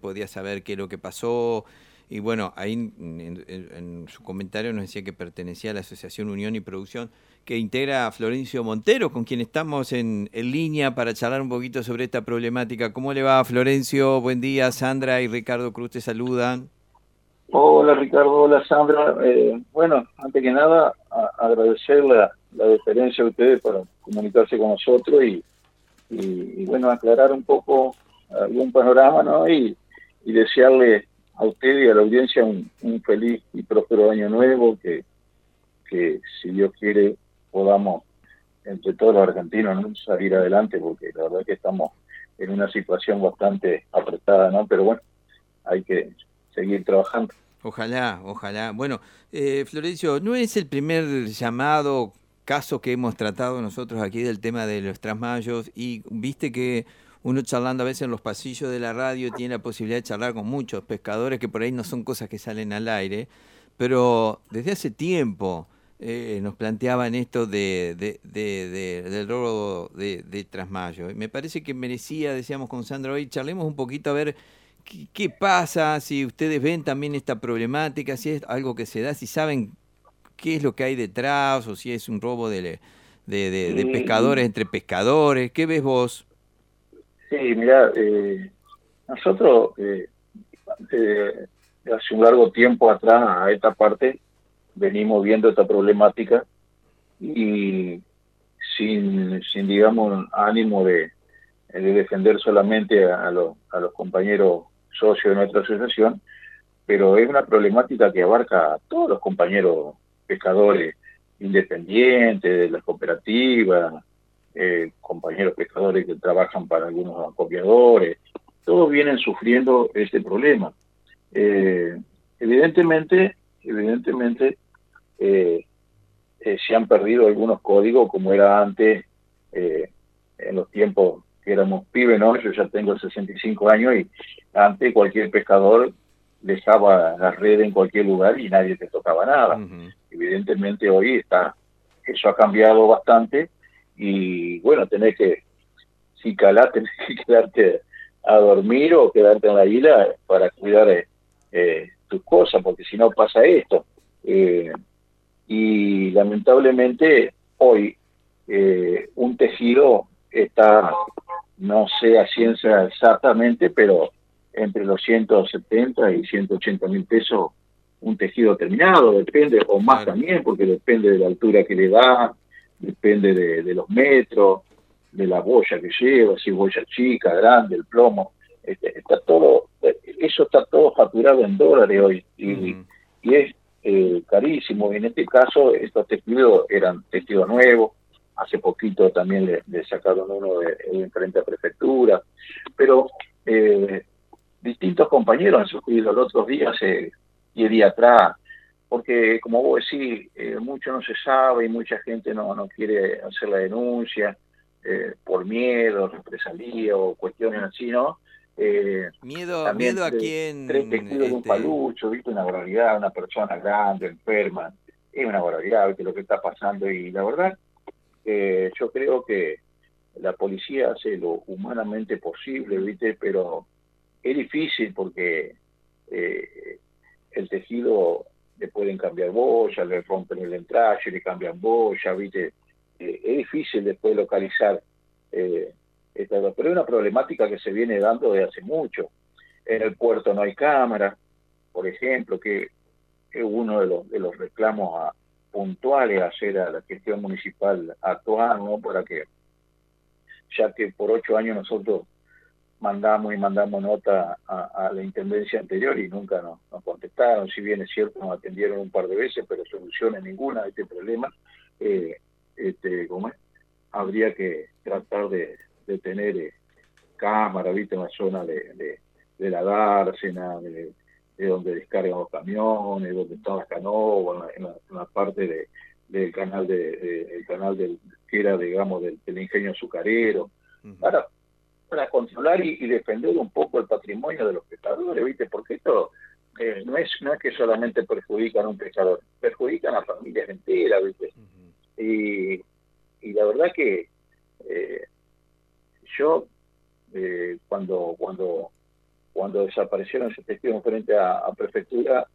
podía saber qué es lo que pasó. Y bueno, ahí en su comentario nos decía que pertenecía a la Asociación Unión y Producción, que integra a Florencio Montero, con quien estamos en línea para charlar un poquito sobre esta problemática. ¿Cómo le va, Florencio? Buen día, Sandra y Ricardo Cruz te saludan. Hola Ricardo, hola Sandra. Bueno, antes que nada, agradecer la deferencia de ustedes para comunicarse con nosotros y bueno, aclarar un poco algún panorama, ¿no? Y desearle a usted y a la audiencia un feliz y próspero año nuevo, que si Dios quiere podamos, entre todos los argentinos, ¿no?, salir adelante, porque la verdad que estamos en una situación bastante apretada, ¿no? Pero bueno, hay que seguir trabajando. Ojalá, ojalá. Bueno, Florencio, no es el primer llamado, caso que hemos tratado nosotros aquí del tema de los trasmayos y viste que uno charlando a veces en los pasillos de la radio tiene la posibilidad de charlar con muchos pescadores que por ahí no son cosas que salen al aire, pero desde hace tiempo nos planteaban esto del robo de trasmayo. Y me parece que merecía, decíamos con Sandra hoy, charlemos un poquito a ver qué pasa, si ustedes ven también esta problemática, si es algo que se da, si saben qué es lo que hay detrás, o si es un robo de pescadores Y, entre pescadores. ¿Qué ves vos? Sí, mira, nosotros eh, hace un largo tiempo atrás a esta parte venimos viendo esta problemática y sin digamos, ánimo de defender solamente a los compañeros socios de nuestra asociación, pero es una problemática que abarca a todos los compañeros pescadores independientes, de las cooperativas, compañeros pescadores que trabajan para algunos acopiadores, todos vienen sufriendo este problema. Eh, evidentemente eh, se han perdido algunos códigos como era antes, eh, en los tiempos que éramos pibes, ¿no? Yo ya tengo 65 años y antes cualquier pescador dejaba la red en cualquier lugar y nadie te tocaba nada. Ujú. Evidentemente hoy eso ha cambiado bastante y bueno, si calás, tenés que quedarte a dormir o quedarte en la isla para cuidar tus cosas, porque si no pasa esto. Eh, y lamentablemente hoy un tejido está, no sé a ciencia exactamente, pero entre los 170 y 180 mil pesos un tejido terminado, depende, o más Claro. también, porque depende de la altura que le da, depende de los metros, de la boya que lleva, si boya chica, grande, el plomo, está todo, eso está todo facturado en dólares hoy, Ujú. y es carísimo. En este caso, estos tejidos eran tejidos nuevos. Hace poquito también le sacaron uno de frente a prefectura. Pero distintos compañeros han sufrido los otros días y el día atrás. Porque, como vos decís, mucho no se sabe y mucha gente no quiere hacer la denuncia por miedo, represalia o cuestiones así, ¿no? Eh, Miedo, También miedo a tres quién, testigos de un palucho, ¿viste? Una barbaridad, una persona grande, enferma, es una barbaridad, ¿viste? Lo que está pasando. Y la verdad, yo creo que la policía hace lo humanamente posible, ¿viste? Pero es difícil porque eh, el tejido le pueden cambiar boya, le rompen el entraje, le cambian boya, ¿viste? Es difícil después localizar eh, pero es una problemática que se viene dando desde hace mucho. En el puerto no hay cámara, por ejemplo, que es uno de los reclamos puntuales a hacer a la gestión municipal actual, ¿no? Para que, ya que por 8 años nosotros mandamos nota a la intendencia anterior y nunca nos contestaron, si bien es cierto nos atendieron un par de veces, pero soluciones ninguna de este problema. Eh, ¿Cómo es? Habría que tratar de tener cámara, ¿viste? En la zona de la dársena, de donde descargan los camiones, donde están las canoas, en la parte del canal el canal que era, digamos, del ingenio azucarero, ujú. para, para controlar y defender un poco el patrimonio de los pescadores, ¿viste? Porque esto no es que solamente perjudican a un pescador, perjudican a familias enteras, ¿viste? Ujú. Y, y la verdad que eh, yo cuando cuando desaparecieron esos testigos frente a prefectura,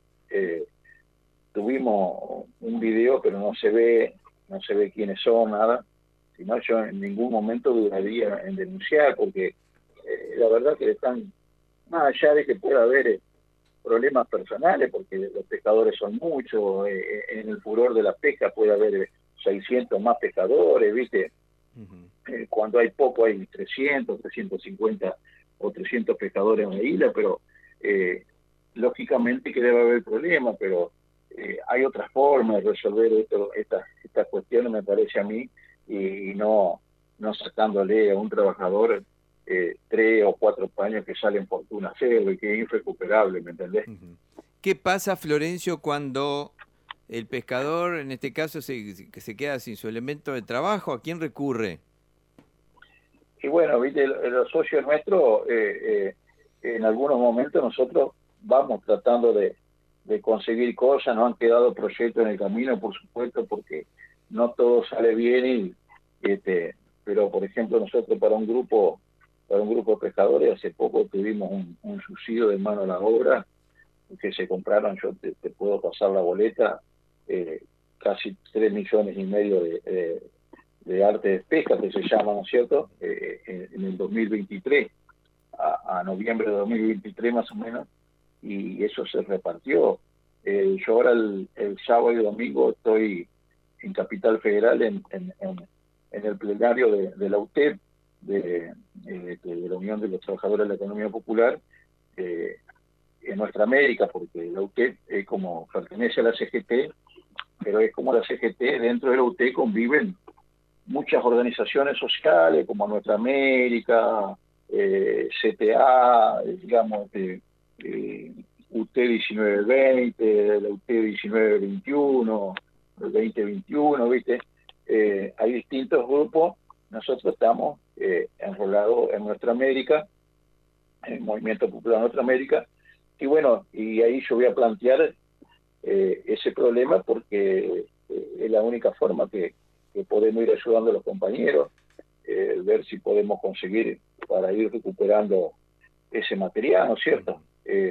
tuvimos un video, pero no se ve quiénes son, nada. Si no, yo en ningún momento dudaría en denunciar, porque la verdad que están, más allá de que pueda haber problemas personales, porque los pescadores son muchos, en el furor de la pesca puede haber 600 más pescadores, ¿viste? Cuando hay poco hay 300, 350 o 300 pescadores en la isla, pero lógicamente que debe haber problemas, pero hay otras formas de resolver estas cuestiones, me parece a mí, y no sacándole a un trabajador 3 o 4 años que salen fortuna cero y que es irrecuperable, ¿me entendés? ¿Qué pasa, Florencio, cuando el pescador, en este caso, que se queda sin su elemento de trabajo? ¿A quién recurre? Y bueno, viste, los socios nuestros, en algunos momentos nosotros vamos tratando de conseguir cosas, nos han quedado proyectos en el camino, por supuesto, porque no todo sale bien, pero por ejemplo nosotros para un grupo de pescadores hace poco tuvimos un subsidio de mano a la obra que se compraron, yo te puedo pasar la boleta, casi 3,5 millones de arte de pesca, que se llama, ¿no es cierto?, en el 2023, a noviembre de 2023 más o menos, y eso se repartió. Yo ahora el sábado y domingo estoy en Capital Federal en el plenario de la UTEP, de la Unión de los Trabajadores de la Economía Popular, en nuestra América, porque la UTEP es como, pertenece a la CGT, pero es como la CGT, dentro de la UTEP conviven muchas organizaciones sociales, como Nuestra América, CTA, digamos, UT 1920, la UT 1921, el 2021, ¿viste? Hay distintos grupos, nosotros estamos enrolados en Nuestra América, en el Movimiento Popular Nuestra América, y bueno, y ahí yo voy a plantear ese problema porque es la única forma que podemos ir ayudando a los compañeros, ver si podemos conseguir para ir recuperando ese material, ¿no es cierto?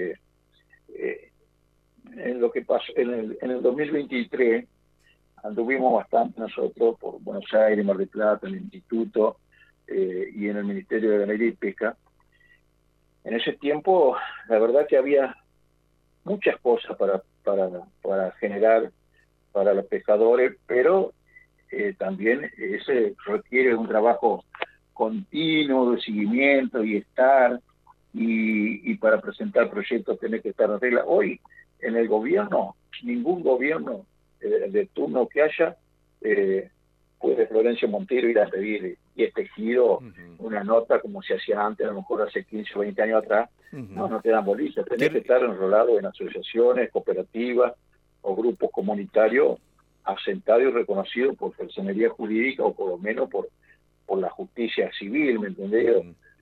En lo que pasó en el 2023 anduvimos bastante nosotros por Buenos Aires, Mar del Plata, en el Instituto y en el Ministerio de Ganadería y Pesca. En ese tiempo, la verdad que había muchas cosas para generar para los pescadores, pero también ese requiere un trabajo continuo de seguimiento y estar, y para presentar proyectos tenés que estar en regla. Hoy, en el gobierno, ningún gobierno de turno que haya, puede Florencio Montero ir a pedir y tejido una nota como se hacía antes, a lo mejor hace 15 o 20 años atrás. No te dan bolilla, tenés que estar enrolado en asociaciones, cooperativas o grupos comunitarios asentados y reconocidos por personería jurídica, o por lo menos por la justicia civil, ¿me entendés?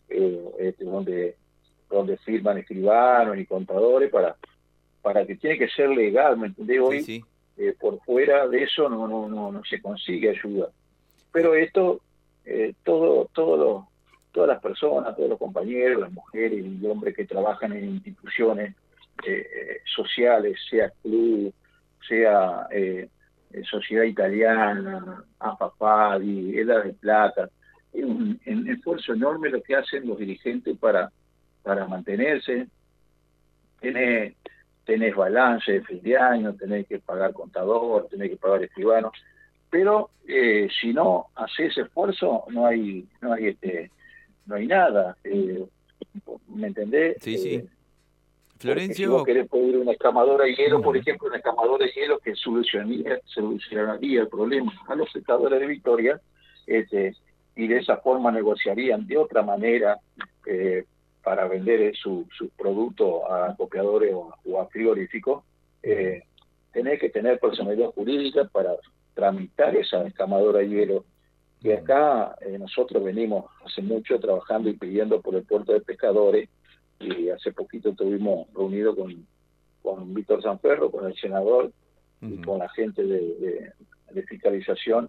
Donde firman escribanos y contadores para que tiene que ser legal, ¿me entendés? Hoy, por fuera de eso no se consigue ayuda. Pero esto, todas las personas, todos los compañeros, las mujeres y hombres que trabajan en instituciones sociales, sea club, sea Sociedad Italiana, AFAPADI, Edad de Plata, es un esfuerzo enorme lo que hacen los dirigentes para mantenerse. Tenés balance de fin de año, tenés que pagar contador, tenés que pagar escribano, pero si no haces esfuerzo no hay nada, ¿me entendés? Sí. Florencio, si vos querés pedir una escamadora de hielo, por ejemplo, una escamadora de hielo que solucionaría el problema a los sectores de Victoria, y de esa forma negociarían de otra manera para vender sus productos a acopiadores o a frigoríficos. Tenés que tener personalidad jurídica para tramitar esa escamadora de hielo. Y acá nosotros venimos hace mucho trabajando y pidiendo por el puerto de pescadores, y hace poquito estuvimos reunidos con Víctor Sanferro, con el senador, y con la gente de fiscalización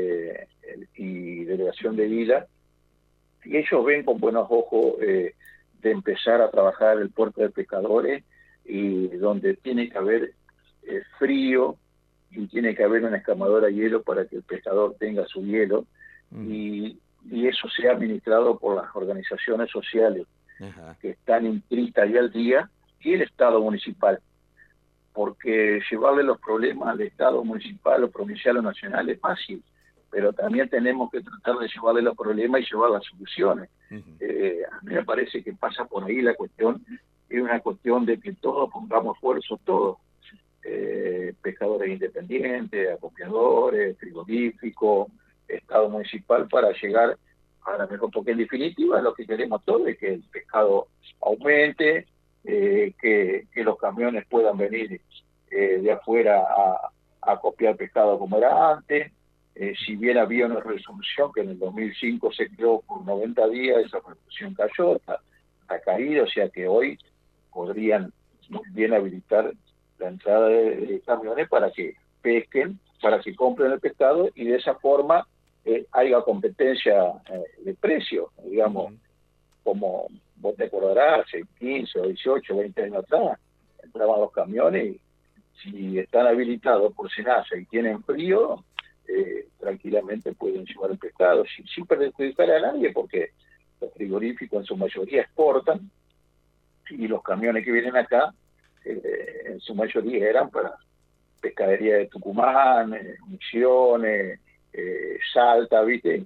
y delegación de vida, y ellos ven con buenos ojos de empezar a trabajar el puerto de pescadores, y donde tiene que haber frío, y tiene que haber una escamadora de hielo para que el pescador tenga su hielo, y eso sea administrado por las organizaciones sociales que están inscritas ahí al día, y el Estado municipal, porque llevarle los problemas al Estado municipal o provincial o nacional es fácil, pero también tenemos que tratar de llevarle los problemas y llevar las soluciones. A mí me parece que pasa por ahí la cuestión, es una cuestión de que todos pongamos esfuerzo, todos, pescadores independientes, acopiadores, frigoríficos, Estado municipal, para llegar a la mejor, porque en definitiva lo que queremos todos es que el pescado aumente, que los camiones puedan venir de afuera a copiar pescado como era antes. Si bien había una resolución que en el 2005 se creó por 90 días, esa resolución cayó, ha caído, o sea que hoy podrían muy bien habilitar la entrada de camiones para que pesquen, para que compren el pescado, y de esa forma haya competencia de precio, digamos, como vos te acordarás, hace 15 o 18, 20 años atrás, entraban los camiones y si están habilitados por SENASA y tienen frío, tranquilamente pueden llevar el pescado sin perjudicar a nadie, porque los frigoríficos en su mayoría exportan, y los camiones que vienen acá en su mayoría eran para pescadería de Tucumán, Misiones, Salta, ¿viste?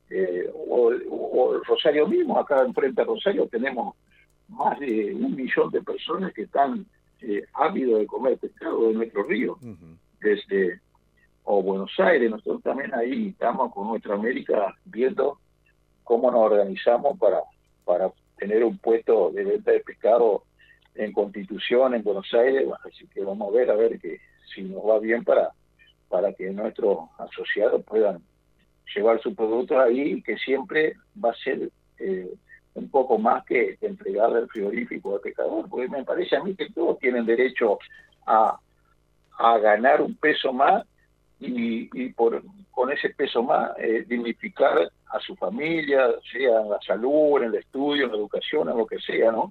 O Rosario mismo. Acá enfrente a Rosario tenemos más de 1 millón de personas que están ávidos de comer pescado de nuestro río, desde Buenos Aires. Nosotros también ahí estamos con Nuestra América viendo cómo nos organizamos para tener un puesto de venta de pescado en Constitución, en Buenos Aires. Así que vamos a ver que si nos va bien para que nuestros asociados puedan llevar sus productos ahí, que siempre va a ser un poco más que entregarle el frigorífico al pescador, porque me parece a mí que todos tienen derecho a ganar un peso más, y con ese peso más dignificar a su familia, sea en la salud, en el estudio, en la educación, en lo que sea, ¿no?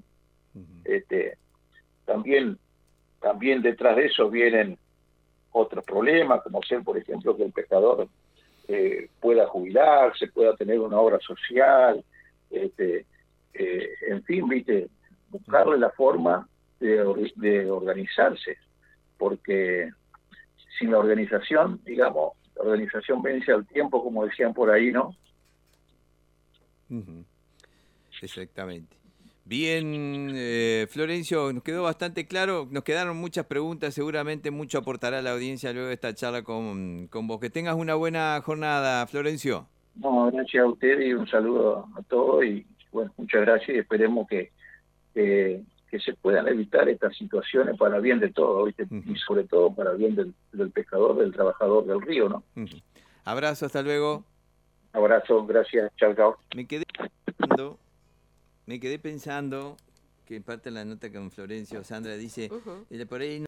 También detrás de eso vienen otros problemas, como ser, por ejemplo, que el pescador pueda jubilarse, pueda tener una obra social, en fin, ¿viste? Buscarle la forma de organizarse, porque sin la organización, digamos, la organización vence al tiempo, como decían por ahí, ¿no? Exactamente. Bien, Florencio, nos quedó bastante claro, nos quedaron muchas preguntas, seguramente mucho aportará la audiencia luego de esta charla con vos. Que tengas una buena jornada, Florencio. No, gracias a ustedes y un saludo a todos, y bueno, muchas gracias, y esperemos que se puedan evitar estas situaciones para bien de todos, ¿viste? Y sobre todo para bien del pescador, del trabajador del río, ¿no? Abrazo, hasta luego. Abrazo, gracias, chao, chao. Me quedé pensando que parte de la nota con Florencio, Sandra dice, por ahí